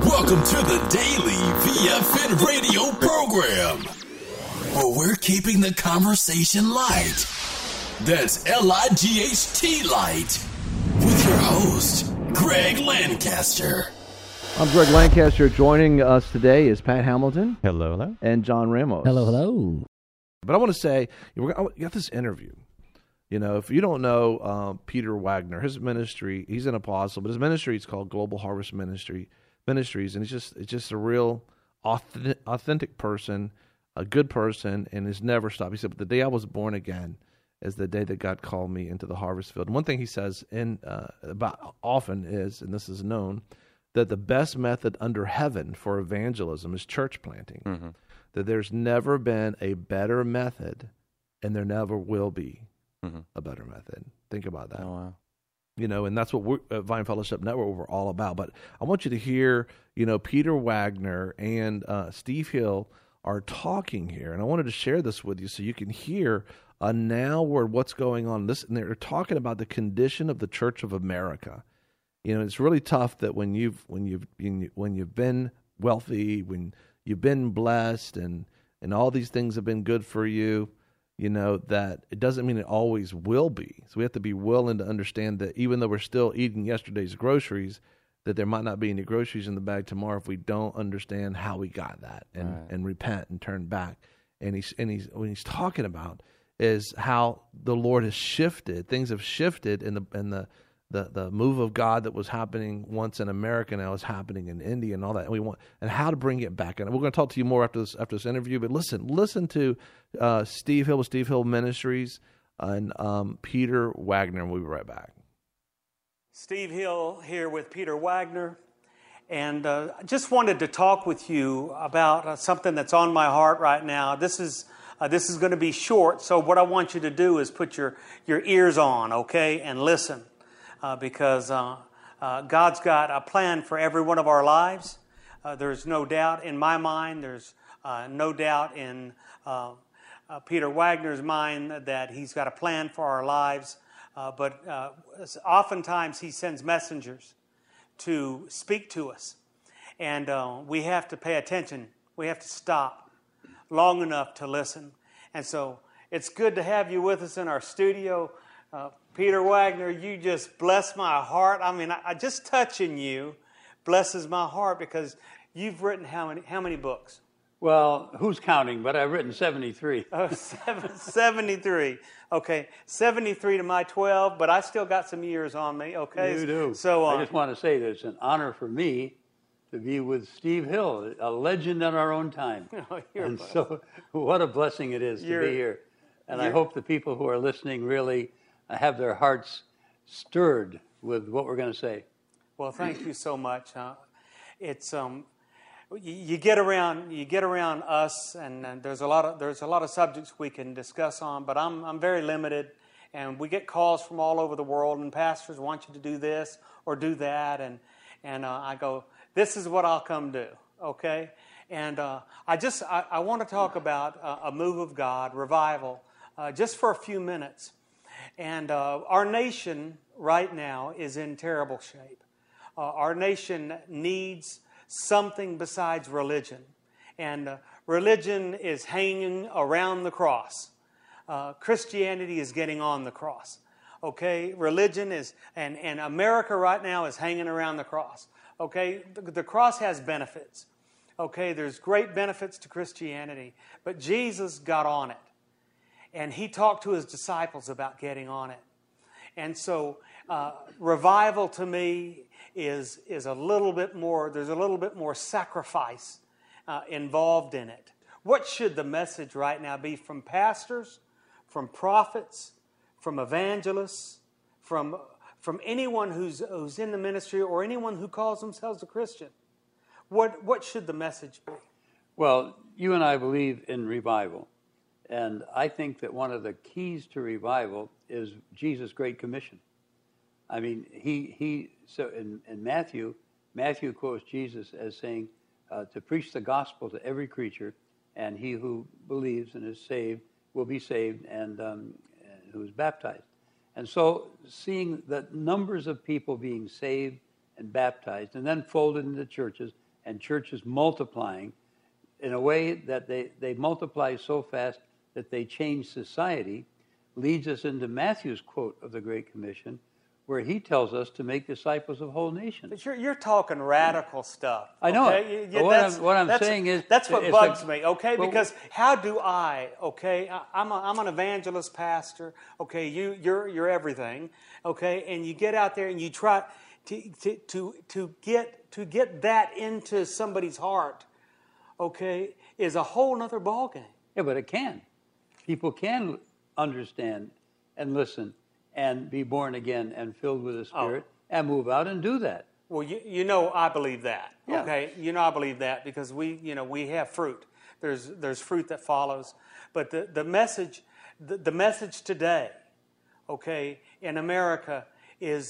Welcome to the Daily VFN radio program, where we're keeping the conversation light. That's L-I-G-H-T light. With your host, Greg Lancaster. I'm Greg Lancaster. Joining us today is Pat Hamilton. Hello, hello. And John Ramos. Hello, hello. But I want to say, we got this interview. You know, if you don't know Peter Wagner, his ministry, he's an apostle, but his ministry is called Global Harvest Ministries, and it's just a real authentic person, a good person, and has never stopped. He said, "But the day I was born again is the day that God called me into the harvest field." And one thing he says about often is, and this is known, that the best method under heaven for evangelism is church planting. Mm-hmm. That there's never been a better method, and there never will be a better method. Think about that. Oh, wow. You know, and that's what we're at Vine Fellowship Network we're all about. But I want you to hear, you know, Peter Wagner and Steve Hill are talking here, and I wanted to share this with you so you can hear now what's going on. And they're talking about the condition of the Church of America. You know, it's really tough that when you've been wealthy, when you've been blessed, and all these things have been good for you, you know, that it doesn't mean it always will be. So we have to be willing to understand that even though we're still eating yesterday's groceries, that there might not be any groceries in the bag tomorrow if we don't understand how we got that and repent and turn back. And when he's talking about is how the Lord has shifted. Things have shifted in the move of God that was happening once in America now is happening in India and all that. And how to bring it back. And we're going to talk to you more after this interview. But listen to Steve Hill with Steve Hill Ministries and Peter Wagner, and we'll be right back. Steve Hill here with Peter Wagner, and I just wanted to talk with you about something that's on my heart right now. This is going to be short, so what I want you to do is put your ears on, okay, and listen. Because God's got a plan for every one of our lives. There's no doubt in my mind, there's no doubt in Peter Wagner's mind that he's got a plan for our lives. But oftentimes he sends messengers to speak to us. And we have to pay attention. We have to stop long enough to listen. And so it's good to have you with us in our studio. Peter Wagner, you just bless my heart. I mean, I just touching you blesses my heart because you've written how many books? Well, who's counting? But I've written 73. Oh, 73. Okay, 73 to my 12, but I still got some years on me. Okay, you do. So I just want to say that it's an honor for me to be with Steve Hill, a legend in our own time. And so, what a blessing it is to be here. And I hope the people who are listening really have their hearts stirred with what we're going to say. Well, thank you so much. It's you get around us, and there's a lot of subjects we can discuss on, but I'm very limited, and we get calls from all over the world, and pastors want you to do this or do that, and I go, this is what I'll come do, okay? And I want to talk about a move of God, revival, just for a few minutes. And our nation right now is in terrible shape. Our nation needs something besides religion. And religion is hanging around the cross. Christianity is getting on the cross. Okay? Religion is, and America right now is hanging around the cross. Okay? The cross has benefits. Okay? There's great benefits to Christianity. But Jesus got on it. And he talked to his disciples about getting on it. And so revival to me is a little bit more, there's a little bit more sacrifice involved in it. What should the message right now be from pastors, from prophets, from evangelists, from anyone who's in the ministry or anyone who calls themselves a Christian? What should the message be? Well, you and I believe in revival. And I think that one of the keys to revival is Jesus' Great Commission. I mean, so in Matthew quotes Jesus as saying to preach the gospel to every creature, and he who believes and is saved will be saved, and who is baptized. And so seeing the numbers of people being saved and baptized and then folded into churches and churches multiplying in a way that they multiply so fast that they change society, leads us into Matthew's quote of the Great Commission, where he tells us to make disciples of whole nations. But you're talking radical stuff. I know okay? it. What I'm saying is... That's what bugs me, okay? Because how do I, okay? I'm an evangelist pastor, okay? You're everything, okay? And you get out there and you try to get that into somebody's heart, okay, is a whole nother ballgame. Yeah, but it can. People can understand and listen and be born again and filled with the Spirit and move out and do that. Well, I believe that. Yeah. Okay, I believe that because we have fruit. There's fruit that follows, but the message today, okay, in America is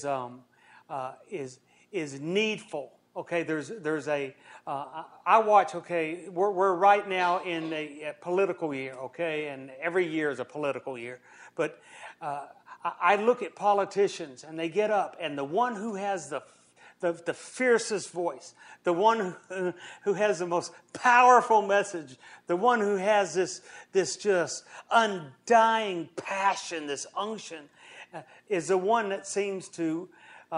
needful. Okay, there's a I watch. Okay, we're right now in a political year. Okay, and every year is a political year, but. I look at politicians and they get up, and the one who has the fiercest voice, the one who has the most powerful message, the one who has this just undying passion, this unction, is the one that seems to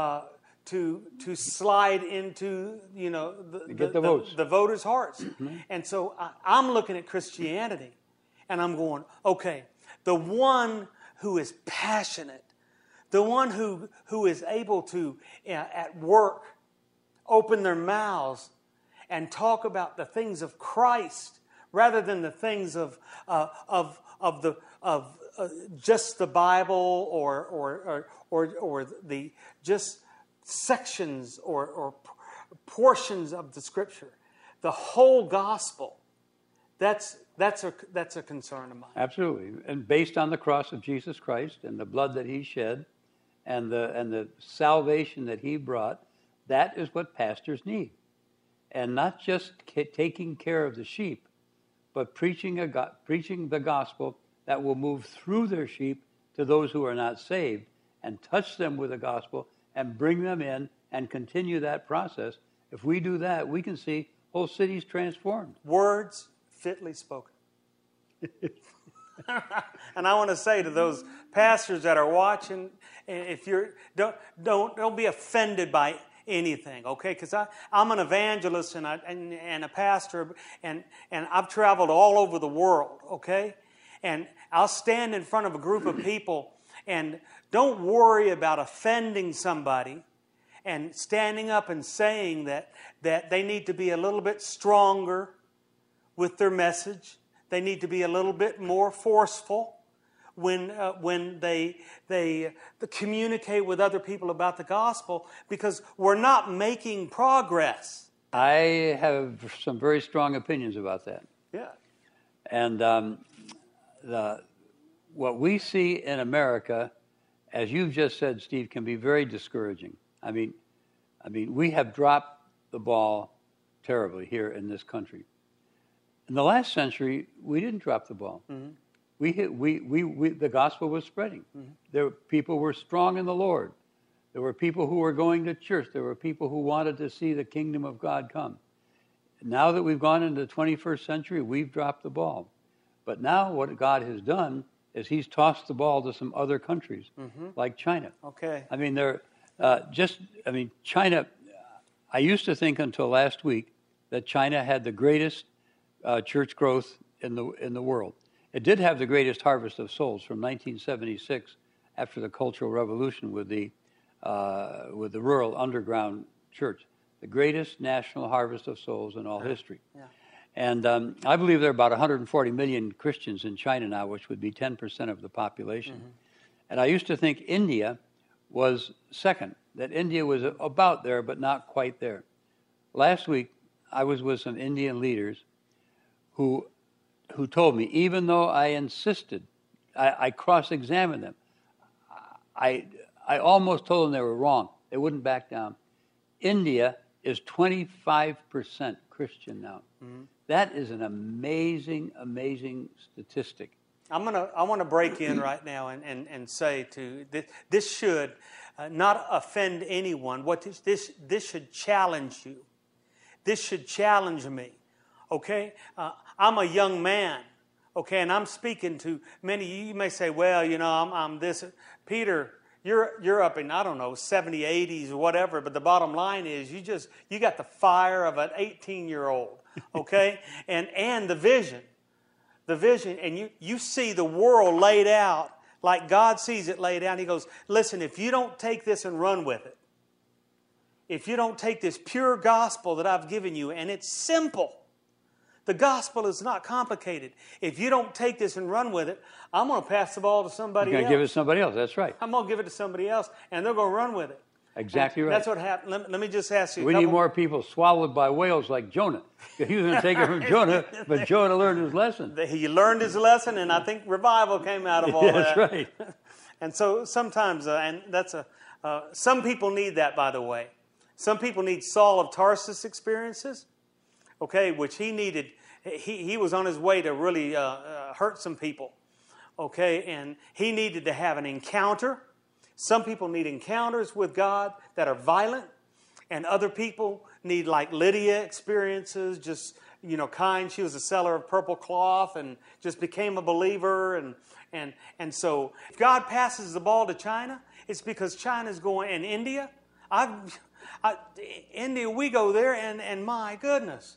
slide into the voters' hearts. Mm-hmm. And so I'm looking at Christianity, and I'm going, okay, the one who is passionate, the one who is able to, at work, open their mouths and talk about the things of Christ rather than the things of just the Bible or the just sections or portions of the Scripture, the whole gospel. That's a concern of mine. Absolutely, and based on the cross of Jesus Christ and the blood that He shed, and the salvation that He brought, that is what pastors need, and not just taking care of the sheep, but preaching the gospel that will move through their sheep to those who are not saved, and touch them with the gospel and bring them in and continue that process. If we do that, we can see whole cities transformed. Words fitly spoken. And I want to say to those pastors that are watching, if you're don't be offended by anything, okay? Because I'm an evangelist and a pastor, and I've traveled all over the world, okay? And I'll stand in front of a group of people, and don't worry about offending somebody and standing up and saying that they need to be a little bit stronger with their message. They need to be a little bit more forceful when they communicate with other people about the gospel, because we're not making progress. I have some very strong opinions about that. Yeah. And what we see in America, as you've just said, Steve, can be very discouraging. I mean, we have dropped the ball terribly here in this country. In the last century, we didn't drop the ball. Mm-hmm. The gospel was spreading. Mm-hmm. People were strong in the Lord. There were people who were going to church. There were people who wanted to see the kingdom of God come. Now that we've gone into the 21st century, we've dropped the ball. But now what God has done is He's tossed the ball to some other countries, like China. Okay. I mean, China. I used to think until last week that China had the greatest church growth in the world. It did have the greatest harvest of souls from 1976, after the Cultural Revolution, with the rural underground church, the greatest national harvest of souls in all history. Yeah. And I believe there are about 140 million Christians in China now, which would be 10% of the population. Mm-hmm. And I used to think India was second, that India was about there, but not quite there. Last week, I was with some Indian leaders who told me, even though I insisted, I cross-examined them, I almost told them they were wrong. They wouldn't back down. India is 25% Christian now. Mm-hmm. That is an amazing, amazing statistic. I want to break in right now and say this should not offend anyone. What this should challenge you. This should challenge me. Okay? I'm a young man. Okay, and I'm speaking to many. You may say, well, I'm this. Peter, you're up in, I don't know, 70, 80s or whatever, but the bottom line is you got the fire of an 18-year-old, okay? and the vision, and you see the world laid out like God sees it laid out. He goes, listen, if you don't take this and run with it, if you don't take this pure gospel that I've given you, and it's simple, the gospel is not complicated. If you don't take this and run with it, I'm going to pass the ball to somebody else. You're going to give it to somebody else. That's right. I'm going to give it to somebody else, and they're going to run with it. Exactly right. That's what happened. Let me just ask you. We need more people swallowed by whales like Jonah. He was going to take it from Jonah, but Jonah learned his lesson. He learned his lesson, and I think revival came out of all that. That's right. And so sometimes, and that's some people need that, by the way. Some people need Saul of Tarsus experiences, okay, which he needed. He was on his way to really hurt some people, okay, and he needed to have an encounter. Some people need encounters with God that are violent, and other people need, like Lydia, experiences, just, kind. She was a seller of purple cloth and just became a believer, and so if God passes the ball to China, it's because China's going, and India, India, we go there, and my goodness.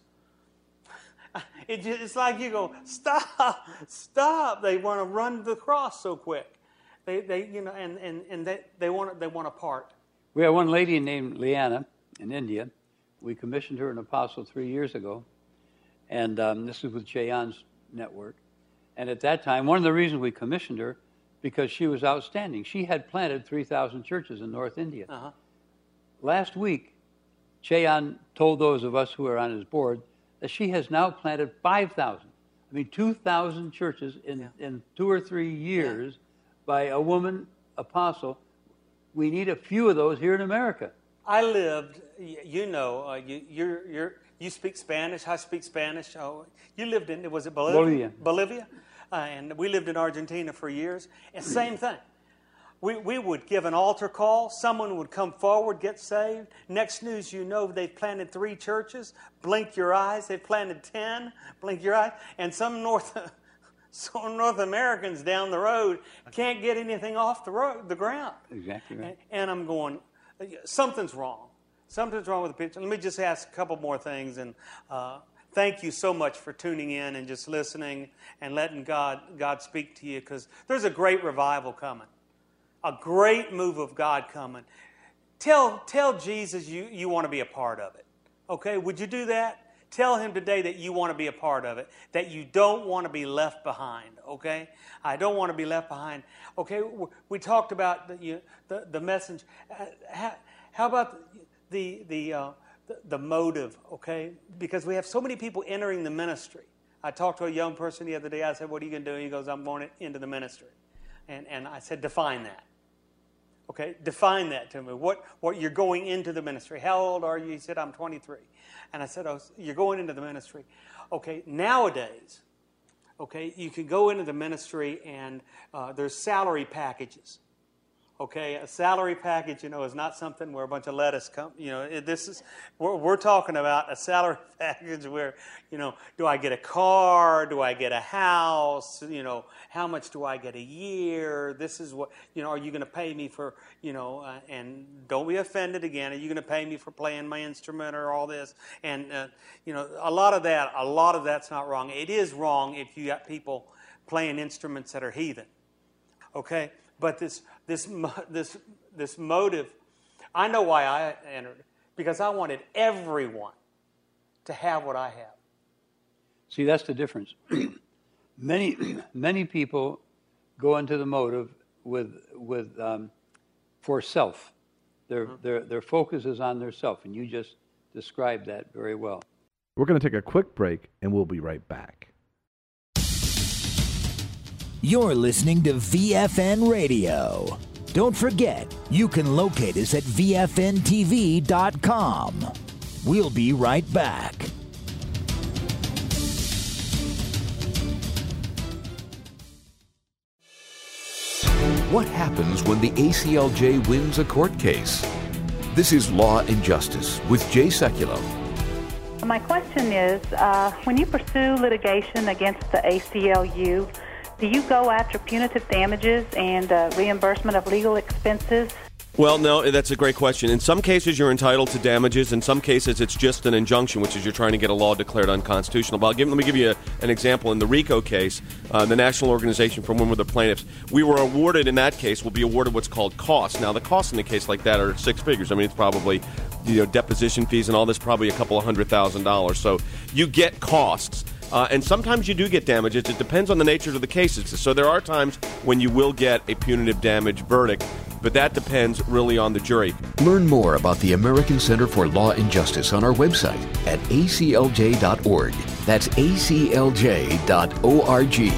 It's like you go, stop. They want to run the cross so quick. They want a part. We had one lady named Liana in India. We commissioned her an apostle 3 years ago. And this was with Cheyenne's network. And at that time, one of the reasons we commissioned her, because she was outstanding. She had planted 3,000 churches in North India. Uh-huh. Last week, Cheyenne told those of us who are on his board that she has now planted 5,000. 2,000 churches in 2 or 3 years by a woman apostle. We need a few of those here in America. I lived, you speak Spanish, I speak Spanish. Oh, you lived in, was it Bolivia? Bolivia. And we lived in Argentina for years. And same thing. We would give an altar call. Someone would come forward, get saved. Next news they've planted 3 churches. Blink your eyes. They've planted 10. Blink your eyes. And some North Americans down the road can't get anything off the ground. Exactly right. And I'm going, something's wrong. Something's wrong with the picture. Let me just ask a couple more things. And thank you so much for tuning in and just listening and letting God speak to you, because there's a great revival coming. A great move of God coming. Tell Jesus you want to be a part of it. Okay? Would you do that? Tell him today that you want to be a part of it, that you don't want to be left behind. Okay? I don't want to be left behind. Okay? We talked about the message. How about the motive? Okay? Because we have so many people entering the ministry. I talked to a young person the other day. I said, "What are you going to do?" He goes, "I'm going into the ministry." And I said, "Define that." Okay, define that to me. What you're going into the ministry. How old are you? He said, "I'm 23. And I said, "Oh, you're going into the ministry." Okay, nowadays, you can go into the ministry and there's salary packages. Okay, a salary package, is not something where a bunch of lettuce come. We're talking about a salary package where, do I get a car? Do I get a house? How much do I get a year? This is what, are you going to pay me for, and don't be offended again. Are you going to pay me for playing my instrument or all this? And, a lot of that's not wrong. It is wrong if you got people playing instruments that are heathen. Okay? But this motive, I know why I entered, because I wanted everyone to have what I have. See, that's the difference. Many people go into the motive for self. Their focus is on their self, and you just described that very well. We're going to take a quick break, and we'll be right back. You're listening to VFN Radio. Don't forget, you can locate us at VFNTV.com. We'll be right back. What happens when the ACLJ wins a court case? This is Law and Justice with Jay Sekulow. My question is, when you pursue litigation against the ACLU, do you go after punitive damages and reimbursement of legal expenses? Well, no, that's a great question. In some cases, you're entitled to damages. In some cases, it's just an injunction, which is you're trying to get a law declared unconstitutional. But let me give you an example. In the RICO case, the National Organization for Women with the Plaintiffs, we were awarded, in that case, will be awarded what's called costs. Now, the costs in a case like that are six figures. I mean, it's probably, deposition fees and all this, probably a couple of $100,000. So you get costs. And sometimes you do get damages. It depends on the nature of the cases. So there are times when you will get a punitive damage verdict, but that depends really on the jury. Learn more about the American Center for Law and Justice on our website at aclj.org. That's aclj.org.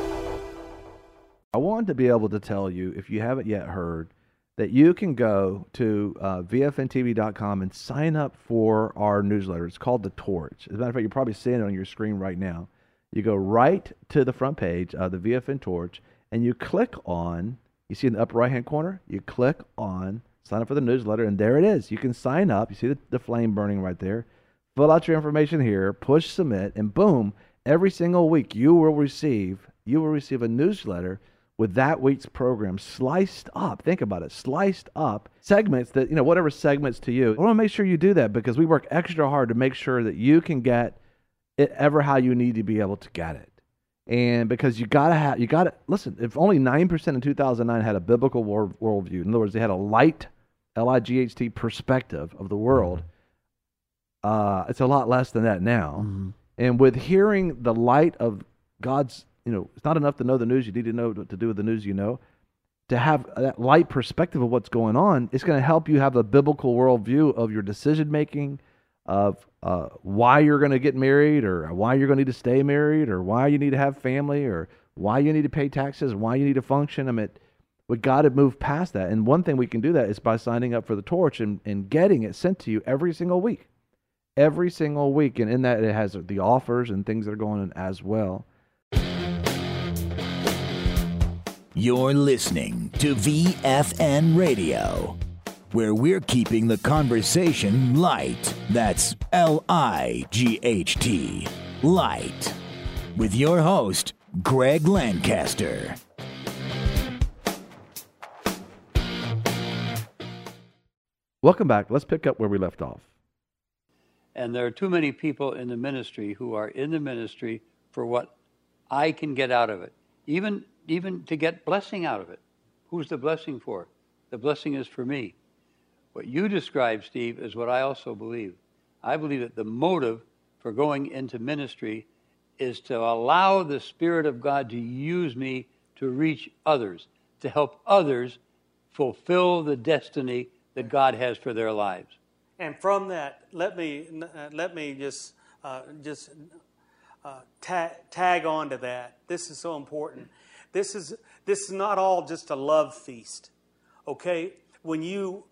I wanted to be able to tell you, if you haven't yet heard, that you can go to vfntv.com and sign up for our newsletter. It's called The Torch. As a matter of fact, you're probably seeing it on your screen right now. You go right to the front page of the VFN Torch, and you click on, you see in the upper right-hand corner, you click on sign up for the newsletter, and there it is. You can sign up. You see the flame burning right there. Fill out your information here, push submit, and boom, every single week you will receive a newsletter with that week's program sliced up. Think about it, sliced up segments that, whatever segments to you. I want to make sure you do that because we work extra hard to make sure that you can get it ever how you need to be able to get it. And because you gotta listen, if only 9% in 2009 had a biblical worldview, in other words, they had a light, L-I-G-H-T perspective of the world, it's a lot less than that now. Mm-hmm. And with hearing the light of God's, it's not enough to know the news. You need to know what to do with the news you know. To have that light perspective of what's going on, it's going to help you have a biblical worldview of your decision-making, of why you're going to get married, or why you're going to need to stay married, or why you need to have family, or why you need to pay taxes, why you need to function. I mean, we got to move past that. And one thing we can do that is by signing up for the Torch and getting it sent to you every single week. Every single week. And in that, it has the offers and things that are going on as well. You're listening to VFN Radio, where we're keeping the conversation light. That's L-I-G-H-T, light. With your host, Greg Lancaster. Welcome back. Let's pick up where we left off. And there are too many people in the ministry who are in the ministry for what I can get out of it. Even to get blessing out of it. Who's the blessing for? The blessing is for me. What you describe, Steve, is what I also believe. I believe that the motive for going into ministry is to allow the Spirit of God to use me to reach others, to help others fulfill the destiny that God has for their lives. And from that, let me just tag on to that. This is so important. This is not all just a love feast, okay? When you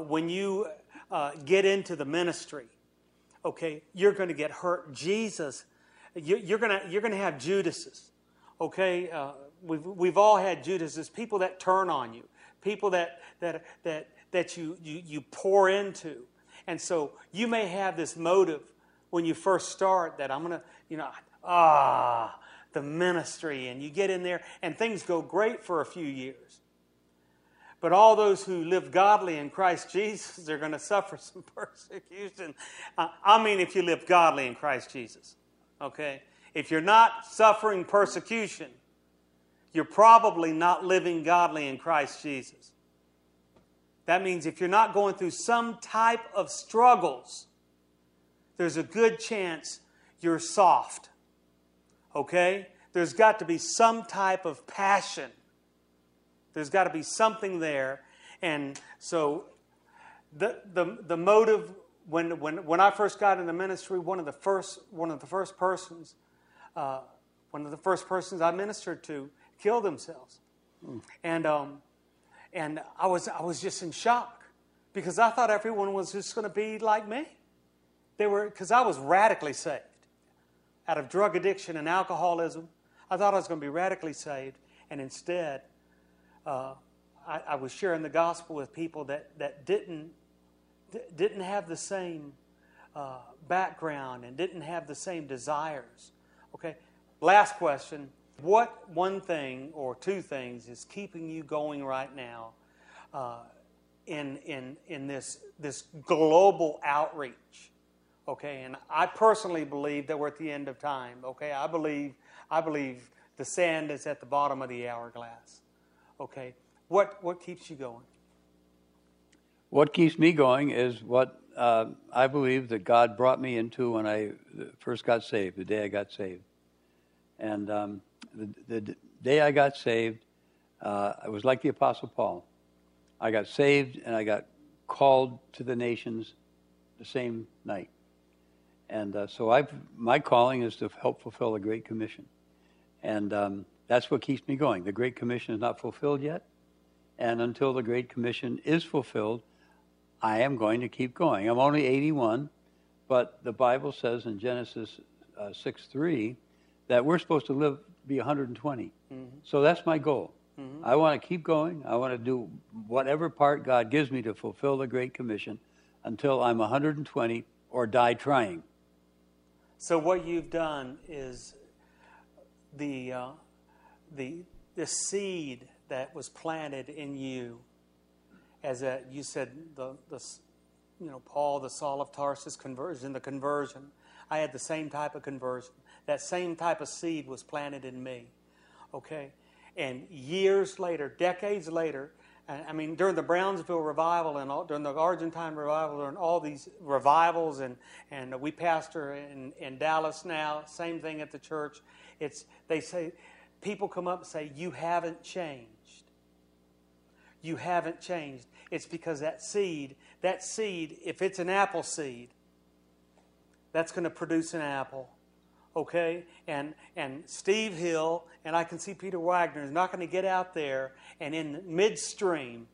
get into the ministry, okay, you're going to get hurt. Jesus, you're going to have Judases, okay? We've all had Judases, people that turn on you, people that you pour into, and so you may have this motive when you first start that I'm going to, the ministry, and you get in there and things go great for a few years. But all those who live godly in Christ Jesus are going to suffer some persecution. If you live godly in Christ Jesus, okay? If you're not suffering persecution, you're probably not living godly in Christ Jesus. That means if you're not going through some type of struggles, there's a good chance you're soft. Okay? There's got to be some type of passion. There's got to be something there. And so the motive, when I first got in the ministry, one of the first persons I ministered to killed themselves. And I was just in shock because I thought everyone was just going to be like me. Because I was radically saved. Out of drug addiction and alcoholism, I thought I was going to be radically saved, and instead, I was sharing the gospel with people that didn't have the same background and didn't have the same desires. Okay. Last question. What one thing or two things is keeping you going right now in this global outreach? Okay, and I personally believe that we're at the end of time. Okay, I believe the sand is at the bottom of the hourglass. Okay, what keeps you going? What keeps me going is what I believe that God brought me into when I first got saved, the day I got saved. And the day I got saved, I was like the Apostle Paul. I got saved and I got called to the nations the same night. And so my calling is to help fulfill the Great Commission. And that's what keeps me going. The Great Commission is not fulfilled yet. And until the Great Commission is fulfilled, I am going to keep going. I'm only 81, but the Bible says in Genesis 6:3 that we're supposed to be 120. Mm-hmm. So that's my goal. Mm-hmm. I want to keep going. I want to do whatever part God gives me to fulfill the Great Commission until I'm 120 or die trying. So what you've done is the seed that was planted in you, as you said, Paul, the Saul of Tarsus conversion, the conversion. I had the same type of conversion. That same type of seed was planted in me. Okay? And years later, decades later, I mean, during the Brownsville revival and during the Argentine revival, during all these revivals, and we pastor in Dallas now, same thing at the church. They say, people come up and say, you haven't changed. You haven't changed. It's because that seed, if it's an apple seed, that's going to produce an apple. Okay? And Steve Hill, and I can see Peter Wagner, is not going to get out there and in midstream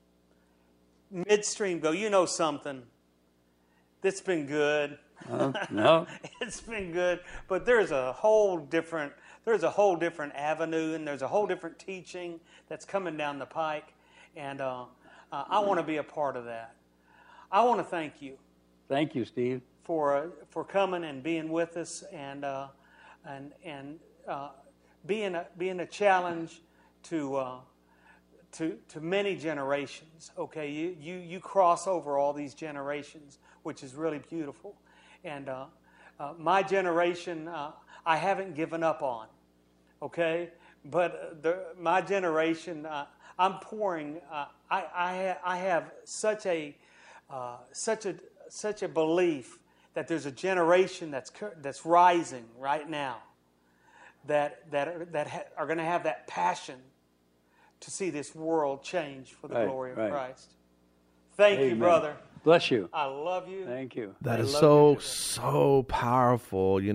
go, you know something, that's been good. No. It's been good. But there's a whole different avenue, and there's a whole different teaching that's coming down the pike. And I want to be a part of that. I want to thank you. Thank you, Steve, for coming and being with us, and being a challenge to many generations. Okay, you cross over all these generations, which is really beautiful. And my generation, I haven't given up on. Okay, but my generation, I'm pouring. I have such a belief that there's a generation that's rising right now that are going to have that passion to see this world change for the glory of Christ. Thank you, brother. Bless you. I love you. Thank you. That is so powerful. We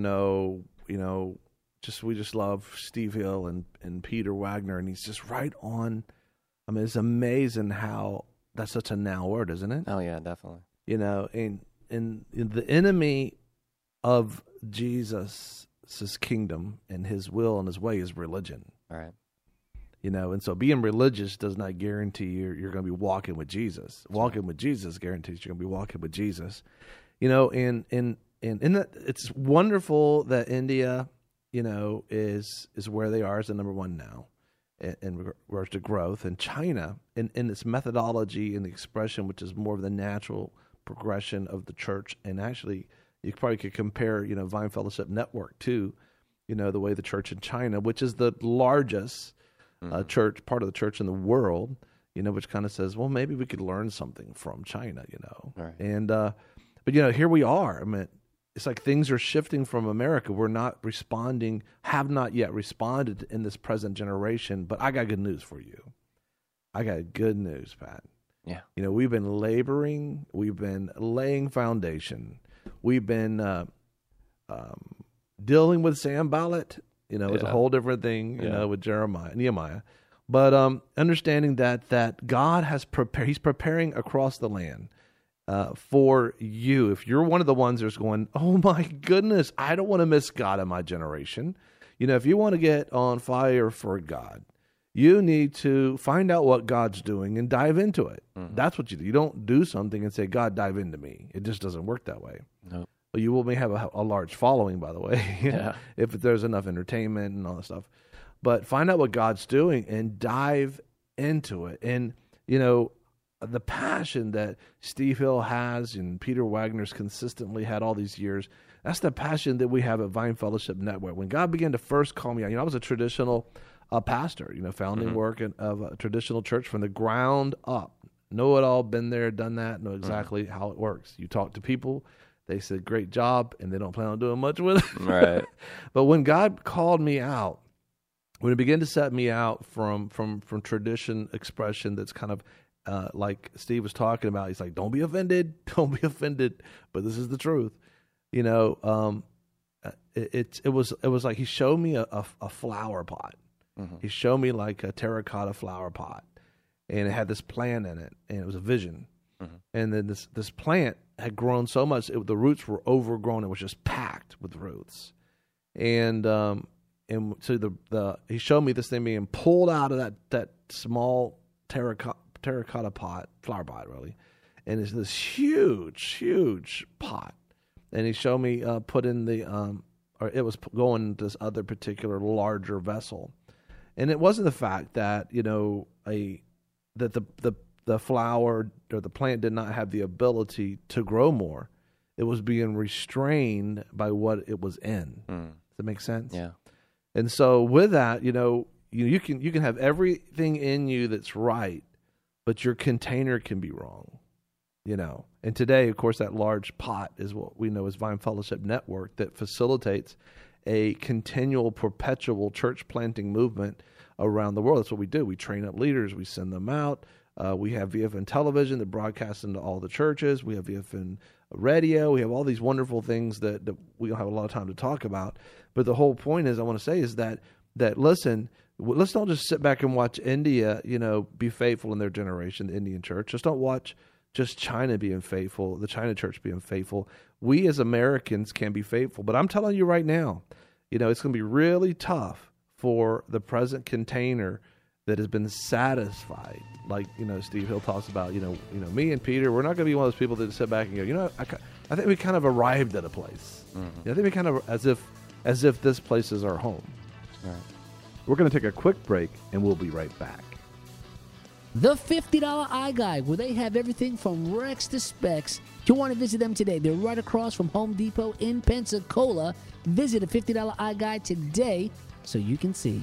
just love Steve Hill and Peter Wagner, and he's just right on. I mean, it's amazing how that's such a now word, isn't it? Oh yeah, definitely. And the enemy of Jesus' kingdom and his will and his way is religion. All right. And so being religious does not guarantee you're going to be walking with Jesus. Walking with Jesus guarantees you're going to be walking with Jesus. And that it's wonderful that India, is where they are as the number one now in regards to growth. And China, in its methodology and the expression, which is more of the natural progression of the church. And actually, you probably could compare, Vine Fellowship Network to, the way the church in China, which is the largest church, part of the church in the world, which kind of says, well, maybe we could learn something from China, Right. And, but here we are. I mean, it's like things are shifting from America. We're not responding, have not yet responded in this present generation, but I got good news for you. I got good news, Pat. Yeah. We've been laboring, we've been laying foundation, we've been dealing with Sanballat. It's a whole different thing, with Nehemiah. But understanding that God has prepared, He's preparing across the land for you. If you're one of the ones that's going, oh my goodness, I don't want to miss God in my generation. If you want to get on fire for God, You need to find out what God's doing and dive into it. That's what you do. You don't do something and say, God, dive into me. It just doesn't work that way. Nope. Well, you may have a large following, by the way, Yeah. if there's enough entertainment and all that stuff. But find out what God's doing and dive into it. And, you know, the passion that Steve Hill has and Peter Wagner's consistently had all these years, that's the passion that we have at Vine Fellowship Network. When God began to first call me out, you know, I was a traditional pastor, you know, founding work of a traditional church from the ground up. Know it all, been there, done that, know exactly how it works. You talk to people, they said, great job, and they don't plan on doing much with it. Right. But when God called me out, when He began to set me out from tradition expression that's kind of like Steve was talking about, He's like, don't be offended, but this is the truth. You know, it was like He showed me a flower pot. He showed me like a terracotta flower pot, and it had this plant in it, and it was a vision. And then this plant had grown so much, the roots were overgrown. It was just packed with roots. And so he showed me this thing being pulled out of that small terracotta pot, flower pot really, and it's this huge pot. And he showed me put in or it was going into this other particular larger vessel. And it wasn't the fact that, you know, that the flower or the plant did not have the ability to grow more. It was being restrained by what it was in. Does that make sense? Yeah. And so with that, you know, you can have everything in you that's right, but your container can be wrong. You know. And today, of course, that large pot is what we know as Vine Fellowship Network that facilitates a continual, perpetual church planting movement around the world. That's what we do. We train up leaders. We send them out. We have VFN television that broadcasts into all the churches. We have VFN radio. We have all these wonderful things that we don't have a lot of time to talk about. But the whole point is, I want to say is that listen, let's not just sit back and watch India, you know, be faithful in their generation, the Indian church. Just don't watch just China being faithful, the China church being faithful. We as Americans can be faithful. But I'm telling you right now, you know, it's going to be really tough for the present container that has been satisfied. Like, you know, Steve Hill talks about, you know, me and Peter, we're not going to be one of those people that sit back and go, you know, I think we kind of arrived at a place. You know, I think we kind of, as if this place is our home. Right. We're going to take a quick break, and we'll be right back. The $50 iGuide, where they have everything from Rex to specs. You want to visit them today. They're right across from Home Depot in Pensacola. Visit a $50 iGuide today so you can see.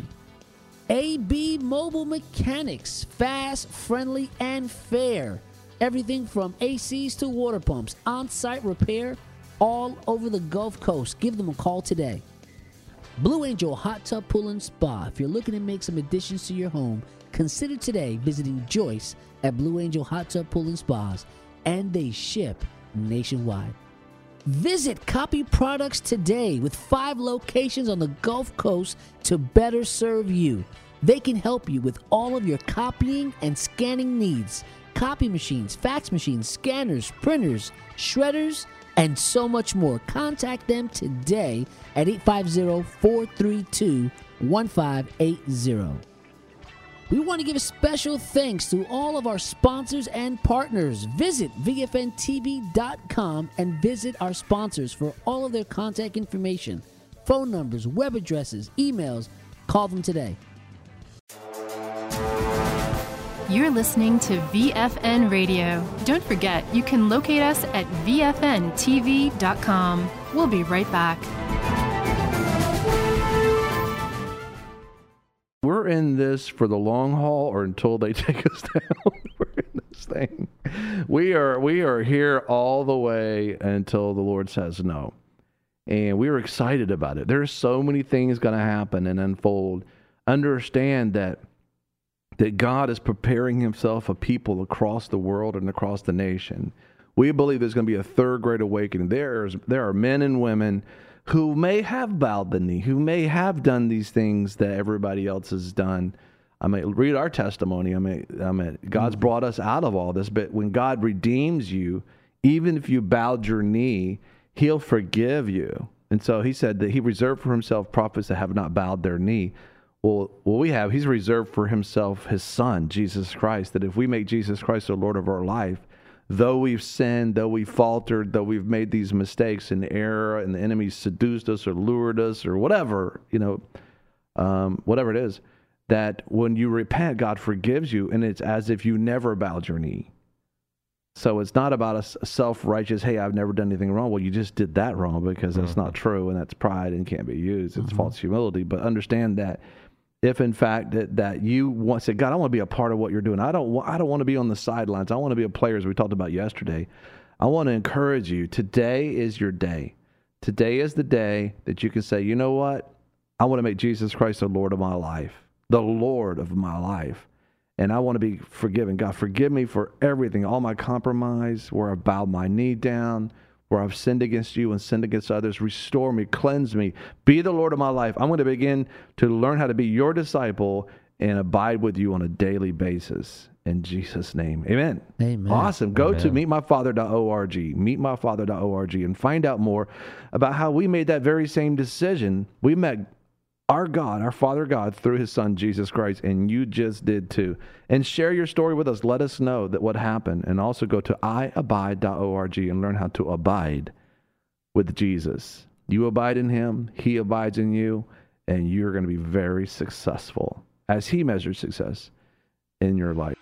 AB Mobile Mechanics, fast, friendly, and fair. Everything from ACs to water pumps, on-site repair, all over the Gulf Coast. Give them a call today. Blue Angel Hot Tub Pool and Spa. If you're looking to make some additions to your home, consider today visiting Joyce at Blue Angel Hot Tub Pool and Spas, and they ship nationwide. Visit Copy Products today with 5 locations on the Gulf Coast to better serve you. They can help you with all of your copying and scanning needs. Copy machines, fax machines, scanners, printers, shredders, and so much more. Contact them today at 850-432-1580. We want to give a special thanks to all of our sponsors and partners. Visit VFNTV.com and visit our sponsors for all of their contact information, phone numbers, web addresses, emails. Call them today. You're listening to VFN Radio. Don't forget, you can locate us at VFNTV.com. We'll be right back. We're in this for the long haul or until they take us down. We're in this thing. We are here all the way until the Lord says no. And we're excited about it. There's so many things going to happen and unfold. Understand that God is preparing himself a people across the world and across the nation. We believe there's going to be a third great awakening. There are men and women who may have bowed the knee, who may have done these things that everybody else has done. I may read our testimony. God's brought us out of all this, but when God redeems you, even if you bowed your knee, he'll forgive you. And so he said that he reserved for himself prophets that have not bowed their knee. Well, he's reserved for himself his son, Jesus Christ, that if we make Jesus Christ the Lord of our life, though we've sinned, though we've faltered, though we've made these mistakes and error, and the enemy seduced us or lured us or whatever, whatever it is, that when you repent, God forgives you, and it's as if you never bowed your knee. So it's not about a self-righteous, hey, I've never done anything wrong. Well, you just did that wrong, because that's not true, and that's pride and can't be used. It's false humility. But understand that if, in fact, that you want to say, God, I want to be a part of what you're doing. I don't want to be on the sidelines. I want to be a player, as we talked about yesterday. I want to encourage you. Today is your day. Today is the day that you can say, you know what? I want to make Jesus Christ the Lord of my life, the Lord of my life. And I want to be forgiven. God, forgive me for everything, all my compromise, where I've bowed my knee down, where I've sinned against you and sinned against others. Restore me, cleanse me, be the Lord of my life. I'm going to begin to learn how to be your disciple and abide with you on a daily basis. In Jesus' name, amen. Amen. Awesome. Go to meetmyfather.org, meetmyfather.org, and find out more about how we made that very same decision. We met our God, our Father God, through his son, Jesus Christ, and you just did too. And share your story with us. Let us know that what happened. And also go to iabide.org and learn how to abide with Jesus. You abide in him, he abides in you, and you're going to be very successful as he measures success in your life.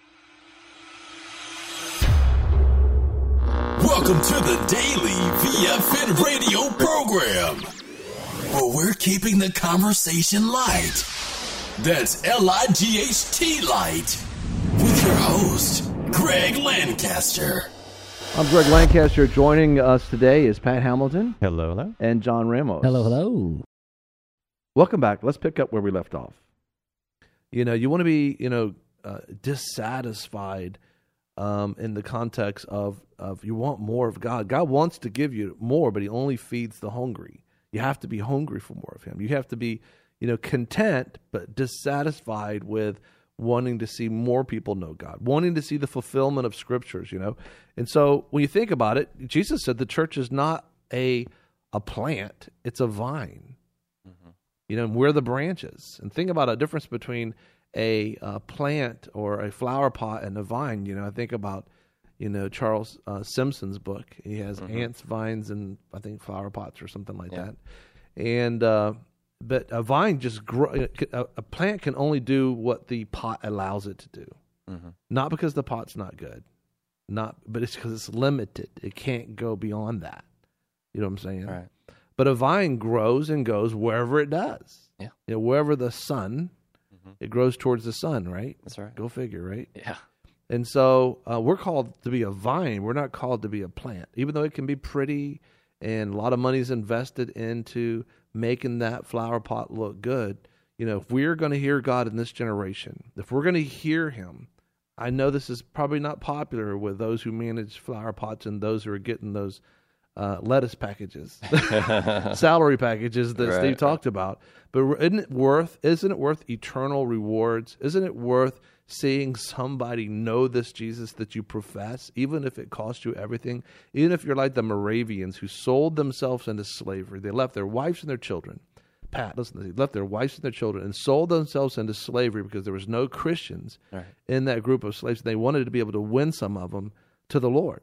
Welcome to the Daily VFN Radio program, where we're keeping the conversation light. That's L-I-G-H-T light. With your host, Greg Lancaster. I'm Greg Lancaster. Joining us today is Pat Hamilton. Hello, hello. And John Ramos. Hello, hello. Welcome back. Let's pick up where we left off. You want to be, dissatisfied in the context of you want more of God. God wants to give you more, but he only feeds the hungry. You have to be hungry for more of him. You have to be, content, but dissatisfied with wanting to see more people know God, wanting to see the fulfillment of scriptures, And so when you think about it, Jesus said the church is not a plant, it's a vine. And we're the branches. And think about a difference between a plant or a flower pot and a vine. I think about, Charles Simpson's book. He has ants, vines, and I think flower pots or something like that. And but a vine just a plant can only do what the pot allows it to do. Not because the pot's not good, but it's because it's limited. It can't go beyond that. You know what I'm saying? Right. But a vine grows and goes wherever it does. Yeah. Wherever the sun, it grows towards the sun, right? That's right. Go figure, right? Yeah. And so we're called to be a vine. We're not called to be a plant, even though it can be pretty and a lot of money is invested into making that flower pot look good. If we're going to hear God in this generation, if we're going to hear him, I know this is probably not popular with those who manage flower pots and those who are getting those lettuce packages, salary packages that Steve talked about. But isn't it worth eternal rewards? Isn't it worth seeing somebody know this Jesus that you profess, even if it costs you everything? Even if you're like the Moravians who sold themselves into slavery. They left their wives and their children. Pat, listen, they left their wives and their children and sold themselves into slavery because there was no Christians in that group of slaves. They wanted to be able to win some of them to the Lord.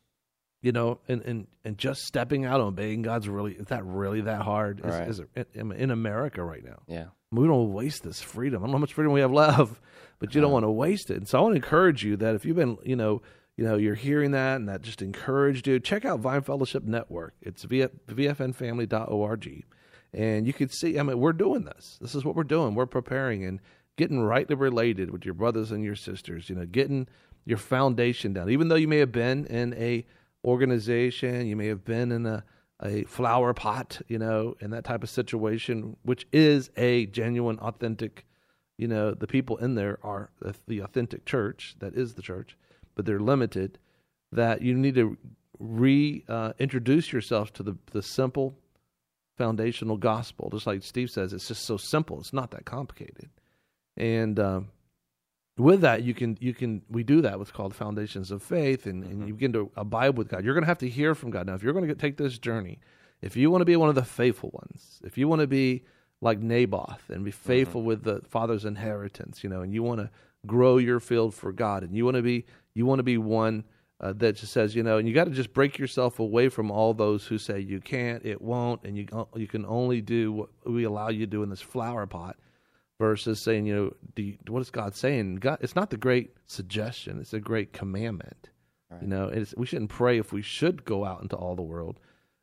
And just stepping out and obeying God's is that really that hard? Is it in America right now? Yeah. We don't waste this freedom. I don't know how much freedom we have left, but you don't want to waste it. And so I want to encourage you that if you've been, you're hearing that and that just encouraged you, check out Vine Fellowship Network. It's vfnfamily.org. And you can see, we're doing this. This is what we're doing. We're preparing and getting rightly related with your brothers and your sisters, getting your foundation down. Even though you may have been in a organization, you may have been in a flower pot, in that type of situation, which is a genuine, authentic, the people in there are the authentic church, that is the church, but they're limited, that you need to reintroduce yourself to the simple foundational gospel. Just like Steve says, it's just so simple. It's not that complicated. And with that, we do that, what's called foundations of faith, and you begin to abide with God. You're going to have to hear from God. Now, if you're going to take this journey, if you want to be one of the faithful ones, if you want to be like Naboth and be faithful with the father's inheritance, and you want to grow your field for God, and you want to be one that just says, and you got to just break yourself away from all those who say you can't, it won't, and you can only do what we allow you to do in this flower pot, versus saying, what is God saying? God, it's not the great suggestion; it's a great commandment. Right. We shouldn't pray if we should go out into all the world.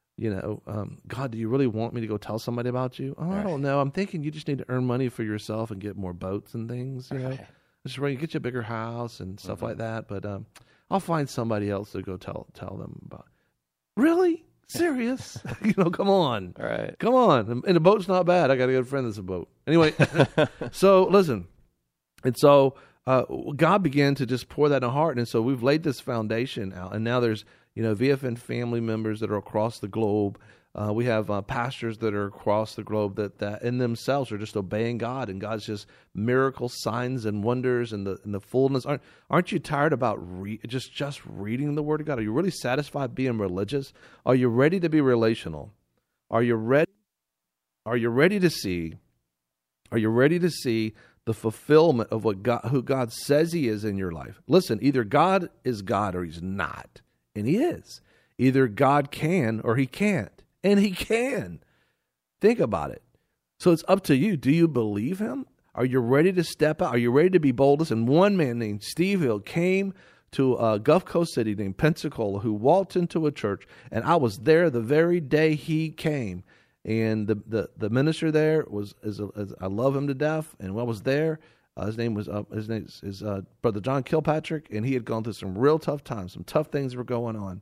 God, do you really want me to go tell somebody about you? Oh, I don't know. I'm thinking you just need to earn money for yourself and get more boats and things. Just right, get you a bigger house and stuff like that. But I'll find somebody else to go tell them about. Really? Serious? Come on. All right. Come on. And the boat's not bad. I got a good friend that's a boat. Anyway, so listen. And so God began to just pour that in our heart. And so we've laid this foundation out. And now there's, VFN family members that are across the globe. We have pastors that are across the globe that in themselves are just obeying God, and God's just miracles, signs, and wonders, and the fullness. Aren't you tired about just reading the Word of God? Are you really satisfied being religious? Are you ready to be relational? Are you ready? Are you ready to see? Are you ready to see the fulfillment of who God says He is in your life? Listen, either God is God or He's not, and He is. Either God can or He can't. And He can. Think about it. So it's up to you. Do you believe Him? Are you ready to step out? Are you ready to be bold? And one man named Steve Hill came to a Gulf Coast city named Pensacola, who walked into a church, and I was there the very day he came. And the minister there is I love him to death. And when I was there, his name is Brother John Kilpatrick, and he had gone through some real tough times. Some tough things were going on.